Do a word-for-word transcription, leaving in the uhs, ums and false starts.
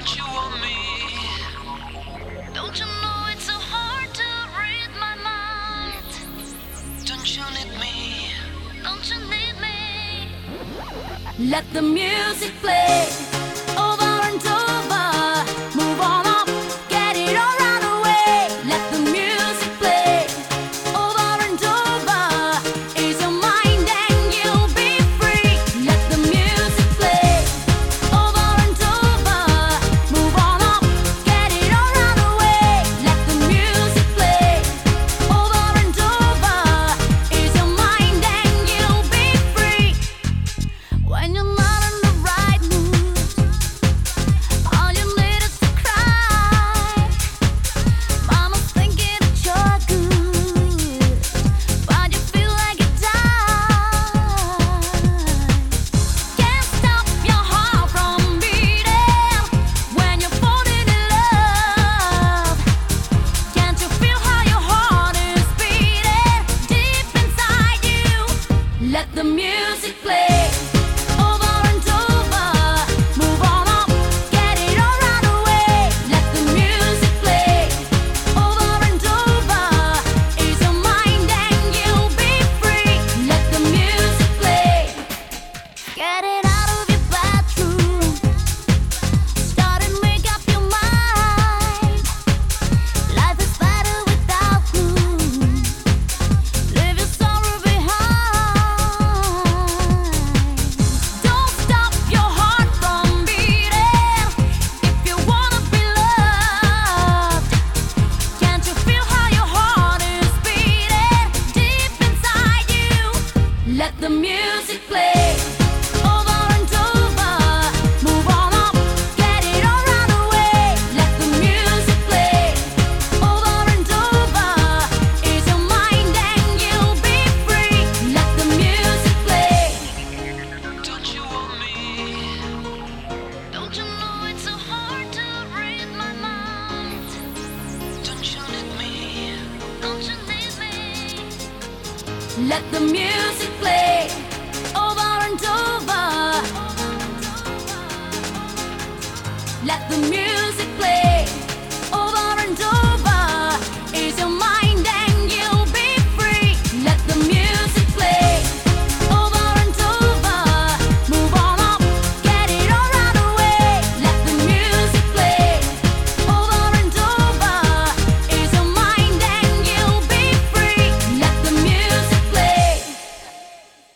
Don't you want me? Don't you know it's so hard to read my mind? Don't you need me? Don't you need me? Let the music play over and over. Move on up, get it or run away. Let the music play over and over. Ease your mind and you'll be free. Let the music play over and over. Move on up, get it or run away. Let the music play over and over. Ease your mind and you'll be free. When you're not in the right mood, all you need is to cry. Mama's thinking that you're good, but you feel like you die. Can't stop your heart from beating when you're falling in love. Can't you feel how your heart is beating deep inside you? Let the music play over and over. Move on up, get it or run away. Let the music play over and over. Ease your mind and you'll be free. Let the music play. Get it out of your bathroom. Start and make up your mind. Life is better without room. Leave your sorrow behind. Don't stop your heart from beating if you wanna be loved. Can't you feel how your heart is beating deep inside you? Let the music play over and over. Move on up, get it or run away. Let the music play over and over. Ease your mind and you'll be free. Let the music play. Don't you want me? Don't you know it's so hard to read my mind? Don't you need me? Don't you need me? Let the music play over and over. Let the music